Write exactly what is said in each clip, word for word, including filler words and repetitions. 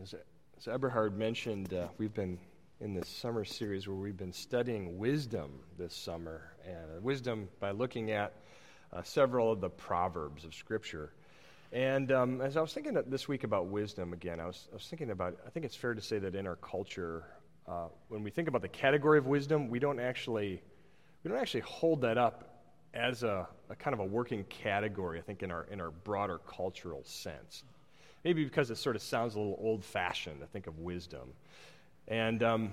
As, as Eberhard mentioned, uh, we've been in this summer series where we've been studying wisdom this summer, and uh, wisdom by looking at uh, several of the proverbs of Scripture. And um, as I was thinking this week about wisdom again, I was, I was thinking about, I think it's fair to say that in our culture, uh, when we think about the category of wisdom, we don't actually, we don't actually hold that up as a, a kind of a working category, I think, in our in our broader cultural sense. Maybe because it sort of sounds a little old-fashioned to think of wisdom. And um,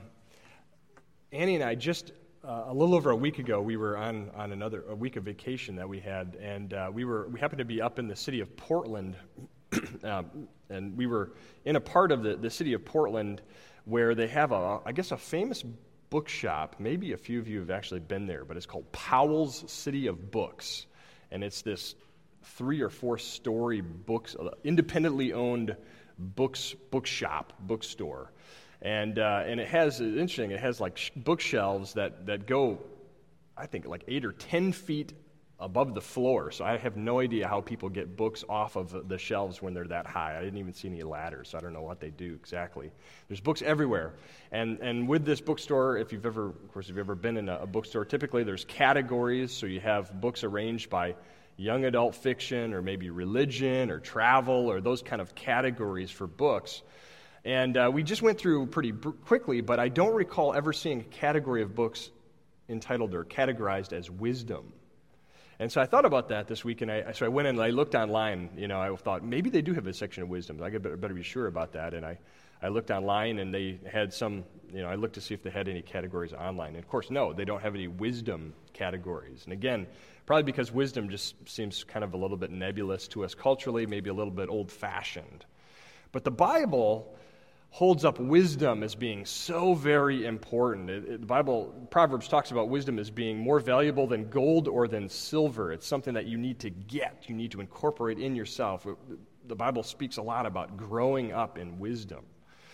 Annie and I just uh, a little over a week ago, we were on, on another a week of vacation that we had, and uh, we were we happened to be up in the city of Portland, um, and we were in a part of the, the city of Portland where they have a I guess a famous bookshop. Maybe a few of you have actually been there, but it's called Powell's City of Books, and it's this three or four story books, independently owned books, bookshop, bookstore. And uh, and it has, it's interesting, it has like sh- bookshelves that, that go, I think, like eight or ten feet above the floor. So I have no idea how people get books off of the shelves when they're that high. I didn't even see any ladders, so I don't know what they do exactly. There's books everywhere. And and with this bookstore, if you've ever, of course, if you've ever been in a, a bookstore, typically there's categories. So you have books arranged by young adult fiction or maybe religion or travel or those kind of categories for books. And uh, we just went through pretty br- quickly, but I don't recall ever seeing a category of books entitled or categorized as wisdom. And so I thought about that this week, and I so I went in and I looked online. You know, I thought maybe they do have a section of wisdom. I better, better be sure about that. And I, I looked online, and they had some. You know, I looked to see if they had any categories online. And of course, no, they don't have any wisdom categories. And again, probably because wisdom just seems kind of a little bit nebulous to us culturally, maybe a little bit old-fashioned. But the Bible holds up wisdom as being so very important. It, it, the Bible, Proverbs talks about wisdom as being more valuable than gold or than silver. It's something that you need to get, you need to incorporate in yourself. It, the Bible speaks a lot about growing up in wisdom.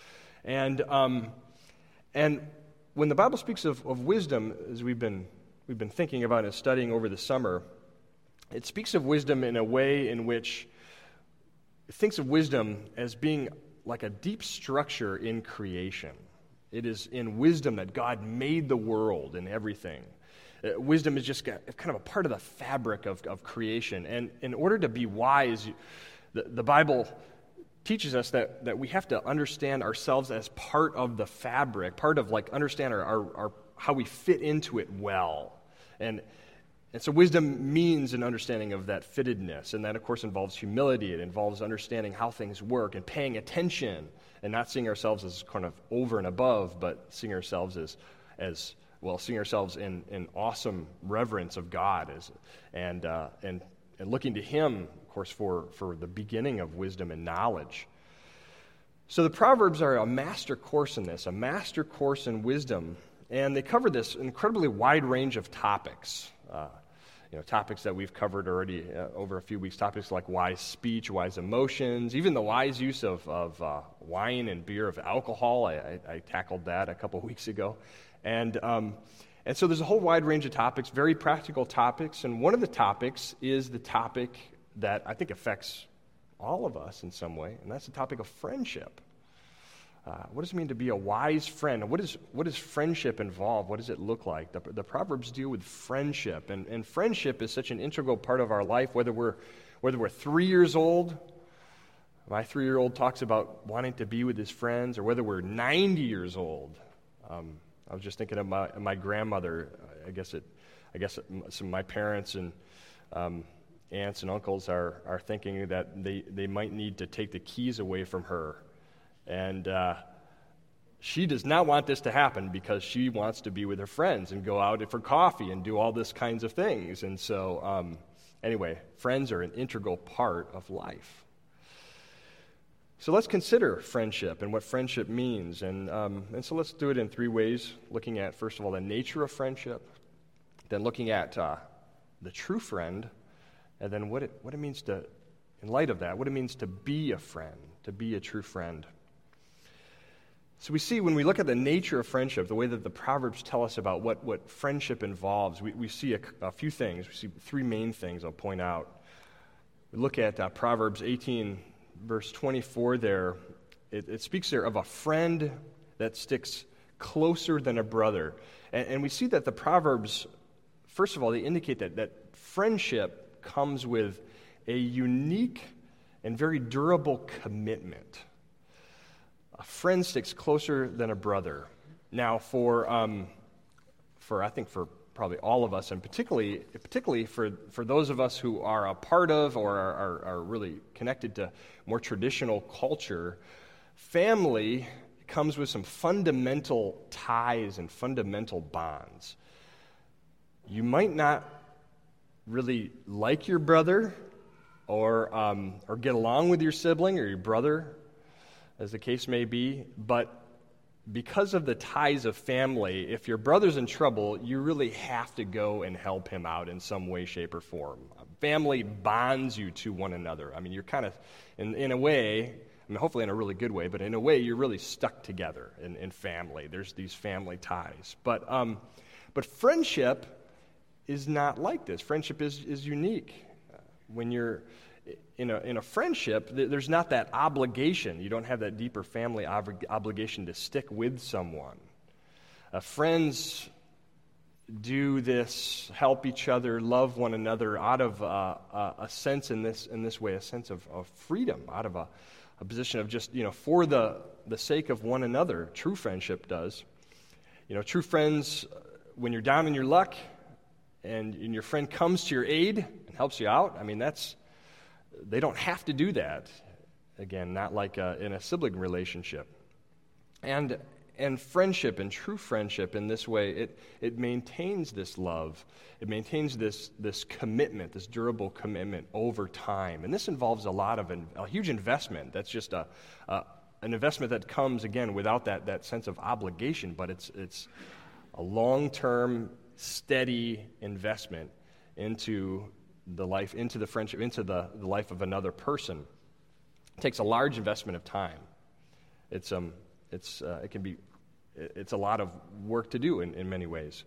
And um, and when the Bible speaks of, of wisdom, as we've been we've been thinking about and studying over the summer, it speaks of wisdom in a way in which it thinks of wisdom as being like a deep structure in creation. It is in wisdom that God made the world and everything. Uh, wisdom is just kind of a part of the fabric of, of creation. And in order to be wise, the, the Bible teaches us that, that we have to understand ourselves as part of the fabric, part of like understand our, our, our how we fit into it well. And And so wisdom means an understanding of that fittedness, and that, of course, involves humility. It involves understanding how things work and paying attention and not seeing ourselves as kind of over and above, but seeing ourselves as, as well, seeing ourselves in, in awesome reverence of God as, and, uh, and, and looking to Him, of course, for, for the beginning of wisdom and knowledge. So the Proverbs are a master course in this, a master course in wisdom, and they cover this incredibly wide range of topics. Uh, you know, topics that we've covered already uh, over a few weeks, topics like wise speech, wise emotions, even the wise use of, of uh, wine and beer, of alcohol. I, I, I tackled that a couple weeks ago. And, um, and so there's a whole wide range of topics, very practical topics, and one of the topics is the topic that I think affects all of us in some way, and that's the topic of friendship. Uh, what does it mean to be a wise friend? What is what does friendship involve? What does it look like? The, the Proverbs deal with friendship, and, and friendship is such an integral part of our life. Whether we're whether we're three years old, my three-year-old talks about wanting to be with his friends, or whether we're ninety years old. Um, I was just thinking of my my grandmother. I guess it, I guess it, some of my parents and um, aunts and uncles are are thinking that they they might need to take the keys away from her. And uh, she does not want this to happen because she wants to be with her friends and go out for coffee and do all this kinds of things. And so, um, anyway, friends are an integral part of life. So let's consider friendship and what friendship means. And, um, and so let's do it in three ways, looking at, first of all, the nature of friendship, then looking at uh, the true friend, and then what it, what it means to, in light of that, what it means to be a friend, to be a true friend. So we see when we look at the nature of friendship, the way that the Proverbs tell us about what, what friendship involves, we, we see a, a few things. We see three main things I'll point out. We look at uh, Proverbs eighteen, verse twenty-four there, it, it speaks there of a friend that sticks closer than a brother. And, and we see that the Proverbs, first of all, they indicate that, that friendship comes with a unique and very durable commitment. A friend sticks closer than a brother. Now, for um, for I think for probably all of us, and particularly particularly for, for those of us who are a part of or are, are, are really connected to more traditional culture, family comes with some fundamental ties and fundamental bonds. You might not really like your brother or um, or get along with your sibling or your brother, as the case may be, but because of the ties of family, if your brother's in trouble, you really have to go and help him out in some way, shape, or form. Family bonds you to one another. I mean, you're kind of, in, in a way, I mean, hopefully in a really good way, but in a way, you're really stuck together in, in family. There's these family ties. But um, but friendship is not like this. Friendship is, is unique. When you're in a in a friendship, there's not that obligation. You don't have that deeper family ob- obligation to stick with someone. Uh, friends do this, help each other, love one another out of uh, a, a sense in this in this way, a sense of, of freedom, out of a, a position of just, you know, for the, the sake of one another. True friendship does. You know, true friends, when you're down in your luck and, and your friend comes to your aid and helps you out, I mean, that's, they don't have to do that. Again, not like uh, in a sibling relationship. And and friendship and true friendship in this way, it it maintains this love. It maintains this this commitment, this durable commitment over time. And this involves a lot of, in, a huge investment. That's just a, a an investment that comes, again, without that, that sense of obligation, but it's it's a long-term, steady investment into the life, into the friendship, into the, the life of another person. It takes a large investment of time. It's um, it's uh, it can be, it's a lot of work to do in, in many ways.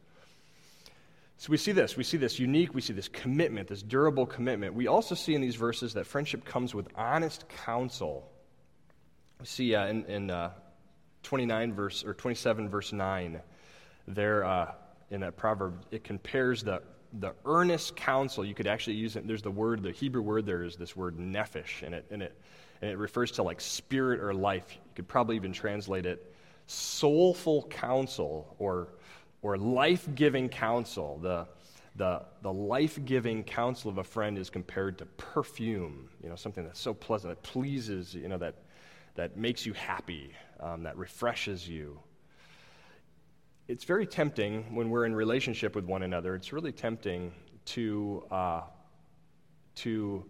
So we see this, we see this unique, we see this commitment, this durable commitment. We also see in these verses that friendship comes with honest counsel. We see uh, in, in uh, twenty-nine verse or twenty-seven verse nine, there uh, in that proverb, it compares the the earnest counsel. You could actually use it. There's the word, the Hebrew word there is this word nephesh, and it and it and it refers to like spirit or life. You could probably even translate it soulful counsel or or life-giving counsel. The the the life-giving counsel of a friend is compared to perfume. You know, something that's so pleasant, that pleases. You know, that that makes you happy, um, that refreshes you. It's very tempting when we're in relationship with one another. It's really tempting to uh, to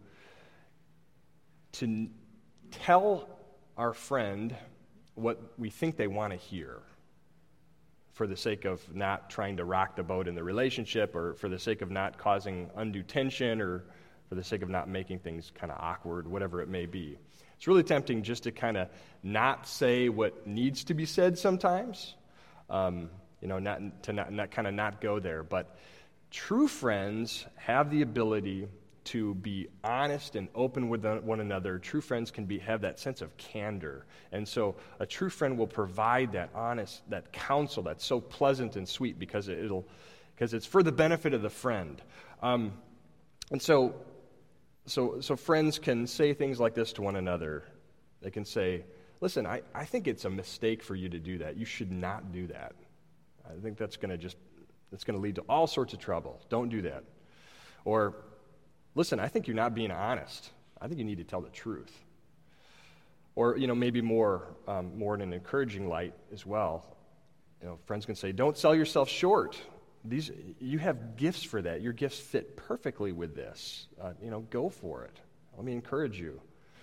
to n- tell our friend what we think they want to hear, for the sake of not trying to rock the boat in the relationship, or for the sake of not causing undue tension, or for the sake of not making things kind of awkward, whatever it may be. It's really tempting just to kind of not say what needs to be said sometimes. Um, You know, not to not, not kind of not go there. But true friends have the ability to be honest and open with one another. True friends can be have that sense of candor. And so a true friend will provide that honest, that counsel that's so pleasant and sweet because it'll because it's for the benefit of the friend. Um, and so so so friends can say things like this to one another. They can say, listen, I, I think it's a mistake for you to do that. You should not do that. I think that's going to just, it's going to lead to all sorts of trouble. Don't do that. Or, listen, I think you're not being honest. I think you need to tell the truth. Or, you know, maybe more, um, more in an encouraging light as well. You know, friends can say, don't sell yourself short. These, you have gifts for that. Your gifts fit perfectly with this. Uh, you know, go for it. Let me encourage you.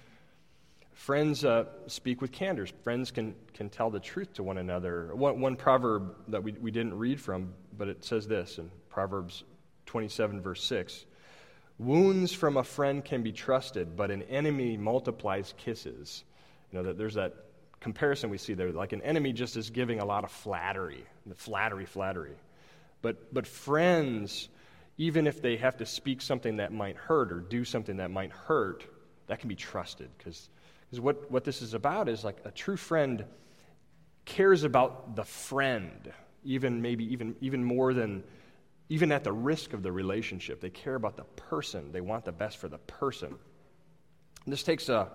Friends uh, speak with candor. Friends can, can tell the truth to one another. One, one proverb that we, we didn't read from, but it says this in Proverbs twenty-seven, verse six. Wounds from a friend can be trusted, but an enemy multiplies kisses. You know, that there's that comparison we see there. Like an enemy just is giving a lot of flattery, flattery, flattery. But but friends, even if they have to speak something that might hurt or do something that might hurt, that can be trusted because Because what, what this is about is like a true friend cares about the friend, even maybe even, even more than, even at the risk of the relationship. They care about the person. They want the best for the person. And this takes a,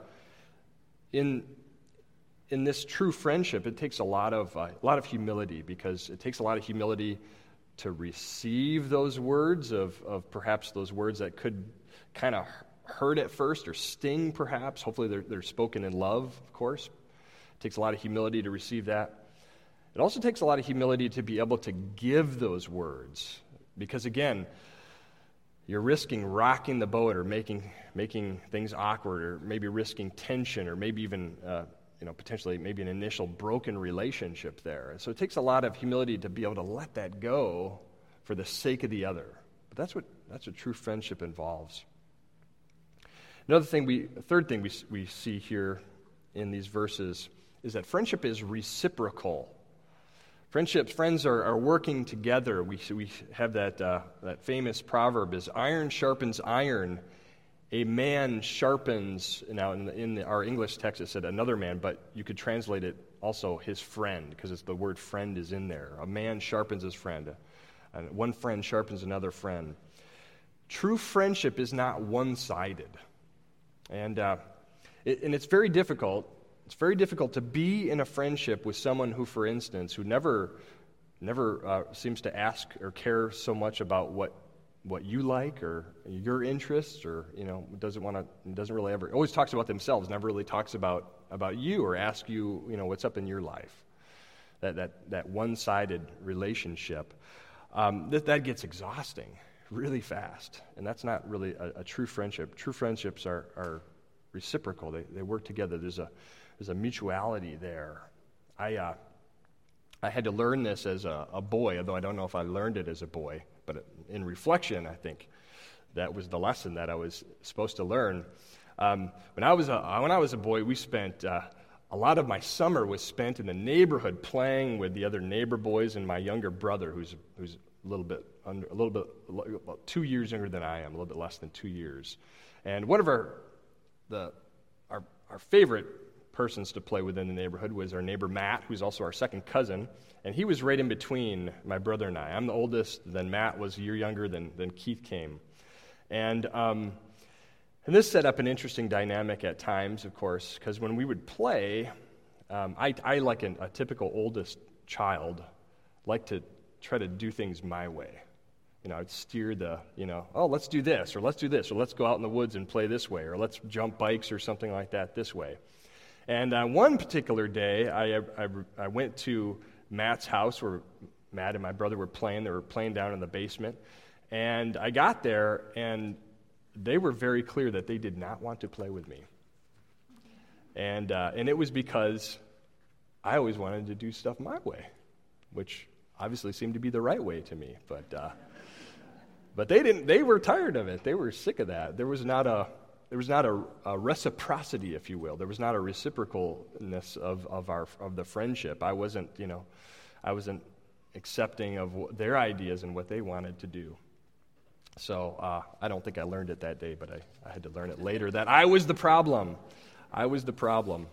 in, in this true friendship, it takes a lot of, uh, a lot of humility, because it takes a lot of humility to receive those words of, of perhaps those words that could kind of hurt at first or sting perhaps. Hopefully they're, they're spoken in love, of course. It takes a lot of humility to receive that. It also takes a lot of humility to be able to give those words, because again, you're risking rocking the boat or making making things awkward, or maybe risking tension, or maybe even uh, you know potentially maybe an initial broken relationship there. And so it takes a lot of humility to be able to let that go for the sake of the other. But that's what that's what true friendship involves. Another thing we, a third thing we we see here in these verses is that friendship is reciprocal. Friendships, friends are, are working together. We we have that uh, that famous proverb is iron sharpens iron. A man sharpens, now in, the, in the, our English text it said another man, but you could translate it also his friend, because it's the word friend is in there. A man sharpens his friend. And one friend sharpens another friend. True friendship is not one-sided. And, uh, it, and it's very difficult. It's very difficult to be in a friendship with someone who, for instance, who never never uh, seems to ask or care so much about what what you like or your interests, or you know doesn't want to doesn't really ever always talks about themselves, never really talks about about you or ask you you know what's up in your life. That that that one-sided relationship um, that that gets exhausting really fast, and that's not really a, a true friendship. True friendships are are reciprocal. They they work together. There's a there's a mutuality there. I uh, I had to learn this as a, a boy, although I don't know if I learned it as a boy. But in reflection, I think that was the lesson that I was supposed to learn. Um, when I was a when I was a boy, we spent uh, a lot of my summer was spent in the neighborhood playing with the other neighbor boys and my younger brother, who's who's a little bit under a little bit about two years younger than I am, a little bit less than two years. And one of our the our our favorite persons to play with in the neighborhood was our neighbor Matt, who's also our second cousin, and he was right in between my brother and I. I'm the oldest, then Matt was a year younger, then, then Keith came. And, um, and this set up an interesting dynamic at times, of course, because when we would play, um, I, I, like an, a typical oldest child, like to try to do things my way. You know, I'd steer the, you know, oh, let's do this, or let's do this, or let's go out in the woods and play this way, or let's jump bikes or something like that this way. And uh, one particular day, I, I, I went to Matt's house where Matt and my brother were playing. They were playing down in the basement. And I got there, and they were very clear that they did not want to play with me. And uh, and it was because I always wanted to do stuff my way, which obviously seemed to be the right way to me. But uh, but they didn't. They were tired of it. They were sick of that. There was not a There was not a, a reciprocity, if you will. There was not a reciprocalness of, of our of the friendship. I wasn't, you know, I wasn't accepting of what, their ideas and what they wanted to do. So uh, I don't think I learned it that day, but I, I had to learn it later that I was the problem. I was the problem.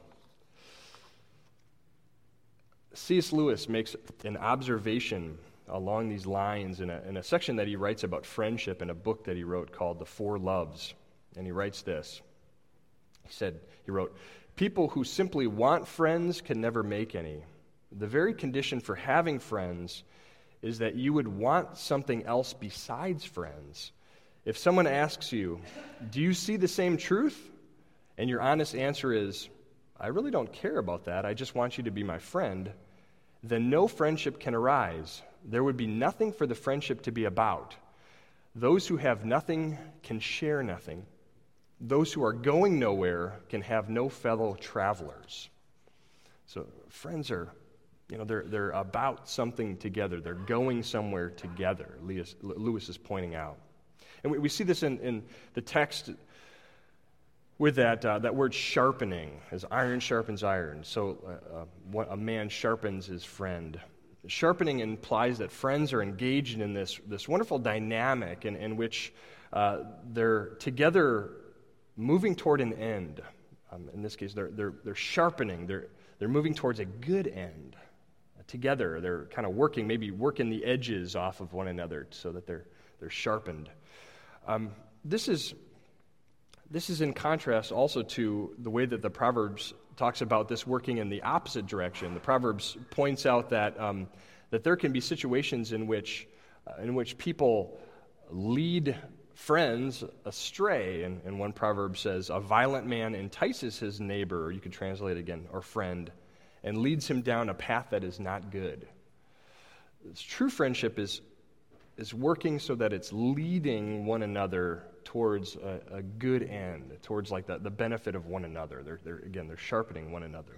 C S Lewis makes an observation along these lines in a, in a section that he writes about friendship in a book that he wrote called The Four Loves. And he writes this. He said, he wrote, "People who simply want friends can never make any. The very condition for having friends is that you would want something else besides friends. If someone asks you, 'Do you see the same truth?' and your honest answer is, 'I really don't care about that. I just want you to be my friend,' then no friendship can arise. There would be nothing for the friendship to be about. Those who have nothing can share nothing. Those who are going nowhere can have no fellow travelers." So friends are, you know, they're they're about something together. They're going somewhere together, Lewis, Lewis is pointing out. And we, we see this in, in the text with that uh, that word sharpening, as iron sharpens iron. So uh, uh, a man sharpens his friend. Sharpening implies that friends are engaged in this, this wonderful dynamic in, in which uh, they're together moving toward an end. Um, in this case, they're, they're, they're sharpening. They're, they're moving towards a good end. Uh, together, they're kind of working, maybe working the edges off of one another so that they're, they're sharpened. Um, this is... This is in contrast also to the way that the Proverbs talks about this working in the opposite direction. The Proverbs points out that um, that there can be situations in which uh, in which people lead friends astray. And, and one proverb says, "A violent man entices his neighbor," or you could translate it again, or friend, "and leads him down a path that is not good." This true friendship is is working so that it's leading one another towards a, a good end, towards like the, the benefit of one another. They're, they're again, they're sharpening one another.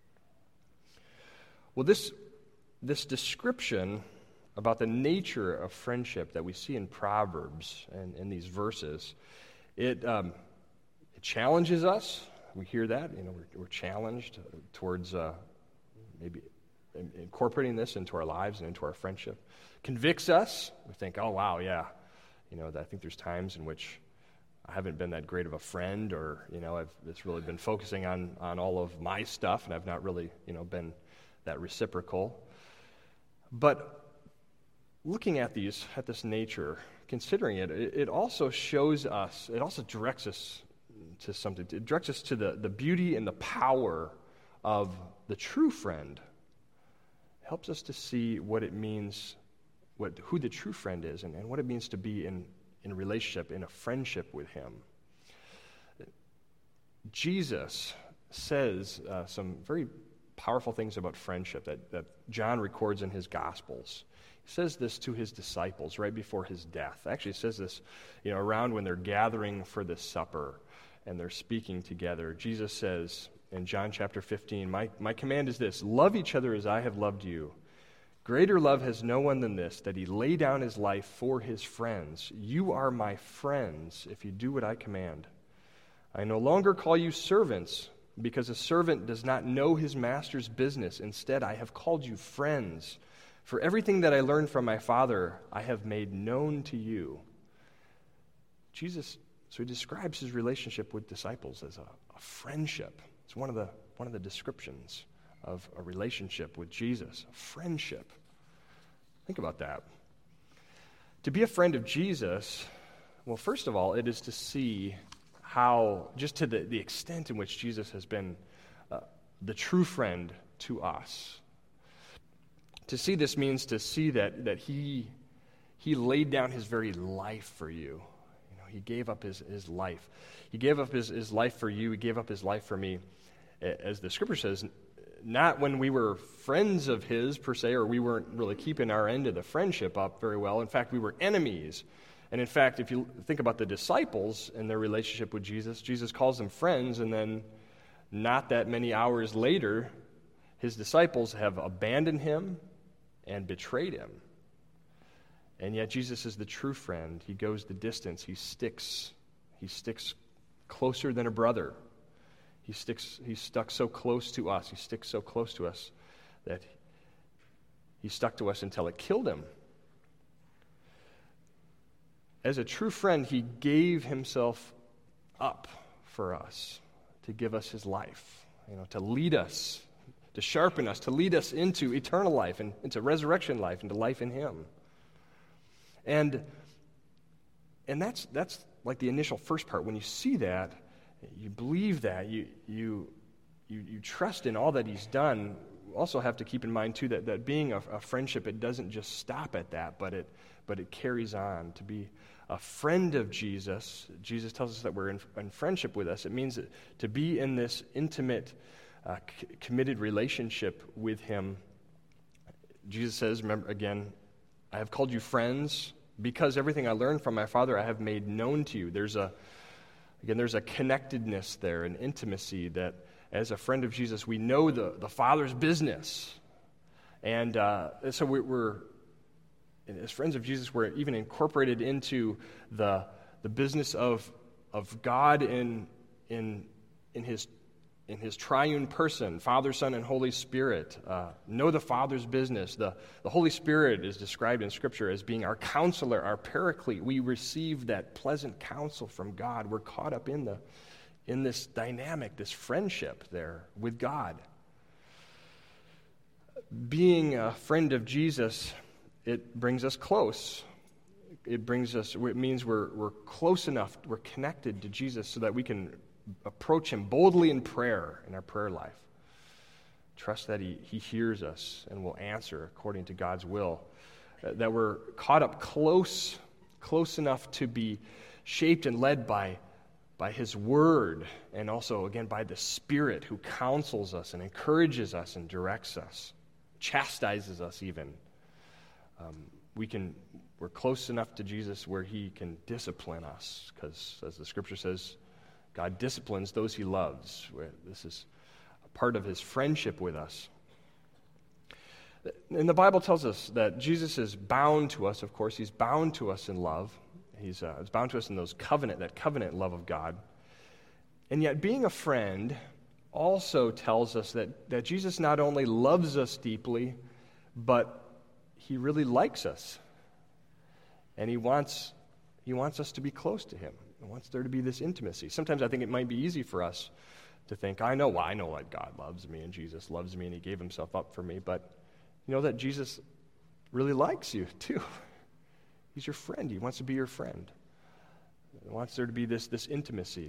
Well, this this description about the nature of friendship that we see in Proverbs and in these verses, it um, it challenges us. We hear that, you know, we're, we're challenged towards uh, maybe incorporating this into our lives and into our friendship. Convicts us. We think, oh, wow, yeah. You know, I think there's times in which I haven't been that great of a friend, or, you know, I've just really been focusing on, on all of my stuff, and I've not really, you know, been that reciprocal. But looking at these, at this nature, considering it, it, it also shows us, it also directs us to something. It directs us to the, the beauty and the power of the true friend. It helps us to see what it means, what who the true friend is, and, and what it means to be in, in a relationship, in a friendship with him. Jesus says uh, some very powerful things about friendship that, that John records in his Gospels. He says this to his disciples right before his death. Actually, he says this, you know, around when they're gathering for the supper and they're speaking together. Jesus says in John chapter fifteen, my, my command is this: love each other as I have loved you. Greater love has no one than this, that he lay down his life for his friends. You are my friends if you do what I command. I no longer call you servants, because a servant does not know his master's business. Instead, I have called you friends. For everything that I learned from my Father, I have made known to you. Jesus, so he describes his relationship with disciples as a, a friendship. It's one of the one of the descriptions of a relationship with Jesus, a friendship. Think about that. To be a friend of Jesus, well, first of all, it is to see how, just to the, the extent in which Jesus has been uh, the true friend to us. To see this means to see that, that he, he laid down his very life for you. You know, he gave up his, his life. He gave up his, his life for you. He gave up his life for me. As the scripture says, not when we were friends of his, per se, or we weren't really keeping our end of the friendship up very well. In fact, we were enemies. And in fact, if you think about the disciples and their relationship with Jesus, Jesus calls them friends, and then not that many hours later, his disciples have abandoned him and betrayed him. And yet Jesus is the true friend. He goes the distance. He sticks, he sticks closer than a brother. He sticks. He's stuck so close to us. He sticks so close to us that he stuck to us until it killed him. As a true friend, he gave himself up for us, to give us his life, you know, to lead us, to sharpen us, to lead us into eternal life and into resurrection life, into life in him. And and that's that's like the initial first part. When you see that, you believe that, you you you you trust in all that he's done. You also have to keep in mind too that, that being a, a friendship, it doesn't just stop at that, but it but it carries on. To be a friend of Jesus, Jesus tells us that we're in, in friendship with us. It means that to be in this intimate, uh, c- committed relationship with him. Jesus says, remember again, I have called you friends because everything I learned from my Father I have made known to you. There's a Again, there's a connectedness there, an intimacy that as a friend of Jesus, we know the, the Father's business. And uh, so we, we're, as friends of Jesus, we're even incorporated into the the business of of God in in in his in his triune person, Father, Son, and Holy Spirit. Uh, know the Father's business. The, the Holy Spirit is described in Scripture as being our counselor, our paraclete. We receive that pleasant counsel from God. We're caught up in the in this dynamic, this friendship there with God. Being a friend of Jesus, it brings us close. It brings us, it means we're, we're close enough, we're connected to Jesus so that we can approach him boldly in prayer, in our prayer life. Trust that he, he hears us and will answer according to God's will. Uh, that we're caught up close, close enough to be shaped and led by, by his word, and also, again, by the Spirit who counsels us and encourages us and directs us, chastises us even. Um, we can, we're close enough to Jesus where he can discipline us, because as the Scripture says, God disciplines those he loves. This is part of his friendship with us. And the Bible tells us that Jesus is bound to us, of course. He's bound to us in love. He's, uh, he's bound to us in those covenant, that covenant love of God. And yet being a friend also tells us that, that Jesus not only loves us deeply, but he really likes us. And he wants, he wants us to be close to him. He wants there to be this intimacy. Sometimes I think it might be easy for us to think, I know, well, I know that God loves me and Jesus loves me and he gave himself up for me, but you know that Jesus really likes you too. He's your friend. He wants to be your friend. He wants there to be this, this intimacy.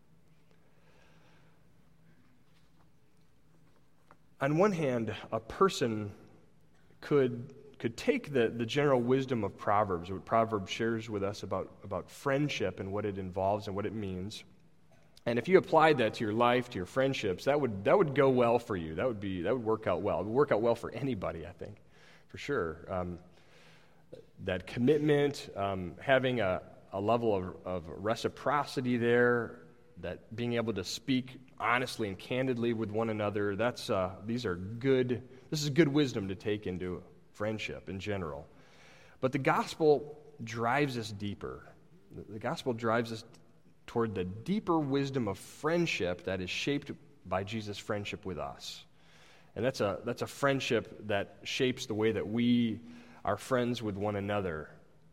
On one hand, a person could, could take the, the general wisdom of Proverbs, what Proverbs shares with us about, about friendship and what it involves and what it means. And if you applied that to your life, to your friendships, that would that would go well for you. That would be that would work out well. It would work out well for anybody, I think, for sure. Um, that commitment, um, having a, a level of, of reciprocity there, that being able to speak honestly and candidly with one another, that's uh, these are good. This is good wisdom to take into friendship in general. But the gospel drives us deeper. The, the gospel drives us toward the deeper wisdom of friendship that is shaped by Jesus' friendship with us. And that's a that's a friendship that shapes the way that we are friends with one another.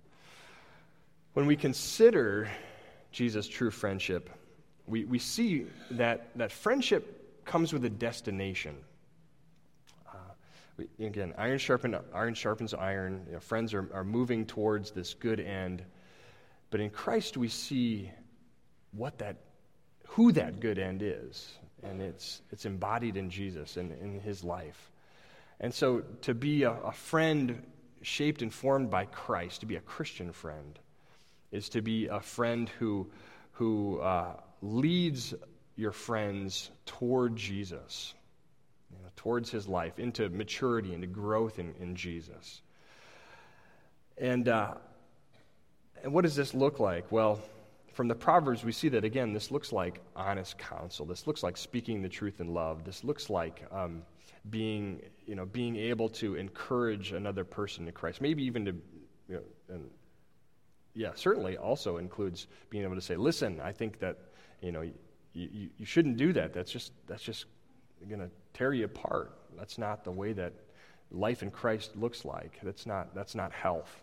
When we consider Jesus' true friendship, we, we see that, that friendship comes with a destination. Uh, we, again, iron, sharpen, iron sharpens iron. You know, friends are, are moving towards this good end. But in Christ we see what that, who that good end is, and it's it's embodied in Jesus and in his life. And so to be a, a friend shaped and formed by Christ, to be a Christian friend, is to be a friend who who uh, leads your friends toward Jesus, you know, towards his life, into maturity, into growth in, in Jesus. And uh, and what does this look like? Well, from the Proverbs, we see that, again, this looks like honest counsel. This looks like speaking the truth in love. This looks like um, being, you know, being able to encourage another person in Christ. Maybe even to, you know, and yeah, certainly also includes being able to say, listen, I think that, you know, you, you, you shouldn't do that. That's just, that's just going to tear you apart. That's not the way that life in Christ looks like. That's not, that's not health.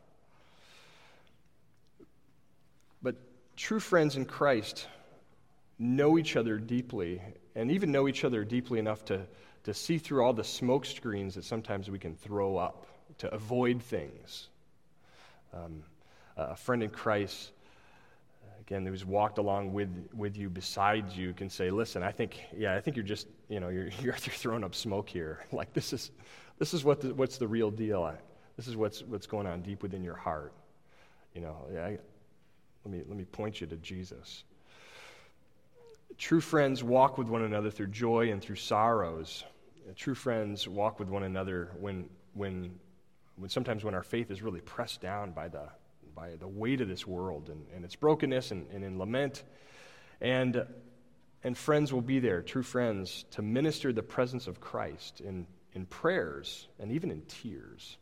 But true friends in Christ know each other deeply, and even know each other deeply enough to, to see through all the smoke screens that sometimes we can throw up to avoid things. Um, a friend in Christ, again, who's walked along with, with you, beside you, can say, listen, I think, yeah, I think you're just, you know, you're you're throwing up smoke here. Like, this is this is what the, what's the real deal. I, this is what's what's going on deep within your heart. You know, I, Let me let me point you to Jesus. True friends walk with one another through joy and through sorrows. True friends walk with one another when when when sometimes when our faith is really pressed down by the by the weight of this world and, and its brokenness and, and in lament. And and friends will be there, true friends, to minister the presence of Christ in, in prayers and even in tears.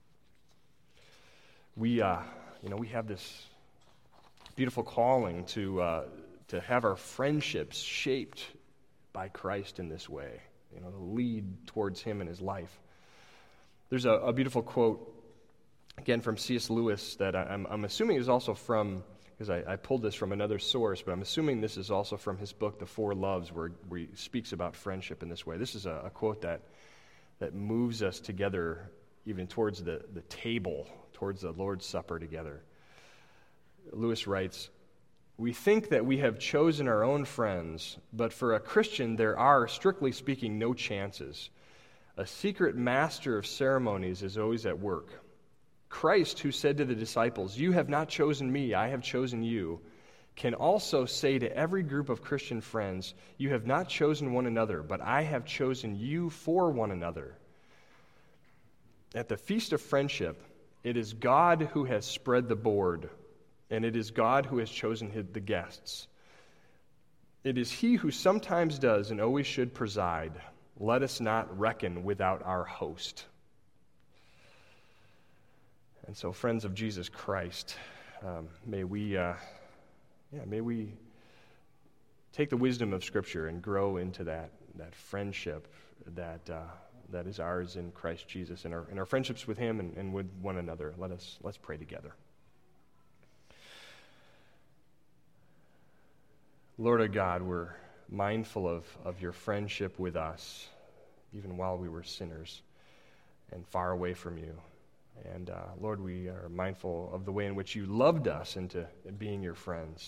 We uh, you know, we have this beautiful calling to uh, to have our friendships shaped by Christ in this way, you know, to lead towards him in his life. There's a, a beautiful quote, again, from C S Lewis that I, I'm, I'm assuming is also from because I, I pulled this from another source, but I'm assuming this is also from his book, The Four Loves, where, where he speaks about friendship in this way. This is a, a quote that that moves us together even towards the, the table, towards the Lord's Supper together. Lewis writes, "We think that we have chosen our own friends, but for a Christian there are, strictly speaking, no chances. A secret master of ceremonies is always at work. Christ, who said to the disciples, 'You have not chosen me, I have chosen you,' can also say to every group of Christian friends, 'You have not chosen one another, but I have chosen you for one another.' At the Feast of Friendship, it is God who has spread the board, and it is God who has chosen his, the guests. It is he who sometimes does and always should preside. Let us not reckon without our host." And so, friends of Jesus Christ, um, may we, uh, yeah, may we take the wisdom of Scripture and grow into that that friendship that uh, that is ours in Christ Jesus, in our in our friendships with Him and, and with one another. Let us let's pray together. Lord our God, we're mindful of, of your friendship with us, even while we were sinners and far away from you. And uh, Lord, we are mindful of the way in which you loved us into being your friends.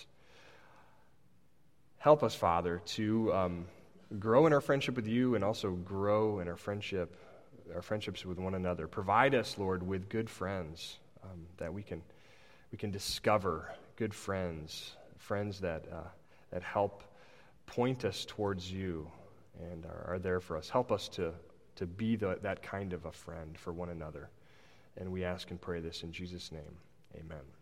Help us, Father, to um, grow in our friendship with you and also grow in our friendship, our friendships with one another. Provide us, Lord, with good friends um, that we can we can discover good friends, friends that uh, that help point us towards you and are, are there for us. Help us to to be the, that kind of a friend for one another. And we ask and pray this in Jesus' name. Amen.